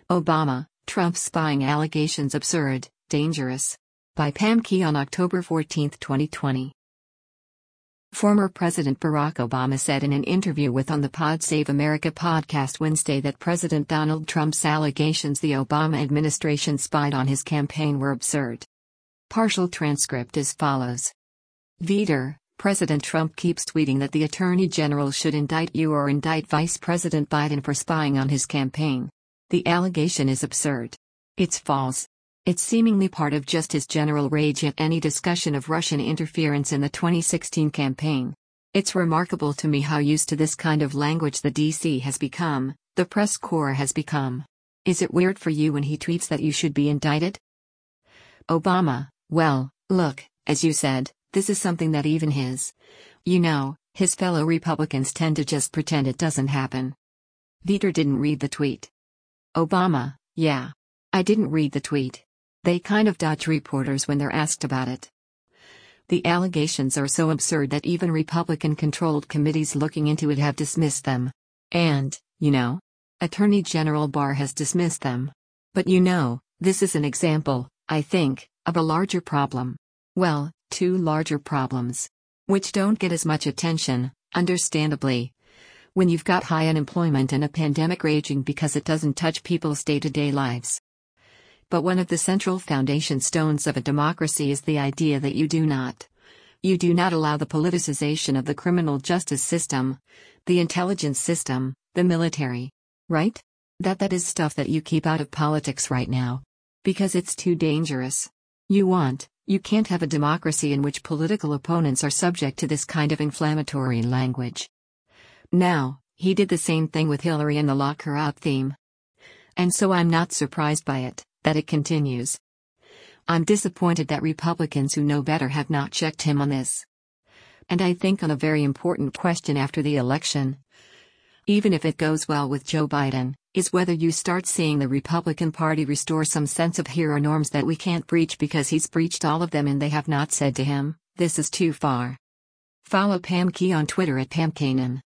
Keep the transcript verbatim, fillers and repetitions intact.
Obama, Trump spying allegations absurd, dangerous. By Pam Key on October fourteenth, twenty twenty. Former President Barack Obama said in an interview with On the Pod Save America podcast Wednesday that President Donald Trump's allegations the Obama administration spied on his campaign were absurd. Partial transcript as follows. Veder, President Trump keeps tweeting that the Attorney General should indict you or indict Vice President Biden for spying on his campaign. The allegation is absurd. It's false. It's seemingly part of just his general rage at any discussion of Russian interference in the twenty sixteen campaign. It's remarkable to me how used to this kind of language the D C has become, the press corps has become. Is it weird for you when he tweets that you should be indicted? Obama, well, look, as you said, this is something that even his, you know, his fellow Republicans tend to just pretend it doesn't happen. Veder didn't read the tweet. Obama, yeah. I didn't read the tweet. They kind of dodge reporters when they're asked about it. The allegations are so absurd that even Republican-controlled committees looking into it have dismissed them. And, you know, Attorney General Barr has dismissed them. But you know, this is an example, I think, of a larger problem. Well, two larger problems. Which don't get as much attention, understandably. When you've got high unemployment and a pandemic raging because it doesn't touch people's day-to-day lives. But one of the central foundation stones of a democracy is the idea that you do not. You do not allow the politicization of the criminal justice system, the intelligence system, the military. Right? That that is stuff that you keep out of politics right now. Because it's too dangerous. You want, you can't have a democracy in which political opponents are subject to this kind of inflammatory language. Now, he did the same thing with Hillary and the lock her out theme. And so I'm not surprised by it, that it continues. I'm disappointed that Republicans who know better have not checked him on this. And I think on a very important question after the election, even if it goes well with Joe Biden, is whether you start seeing the Republican Party restore some sense of hero norms that we can't breach because he's breached all of them and they have not said to him, this is too far. Follow Pam Key on Twitter at Pam Kanan.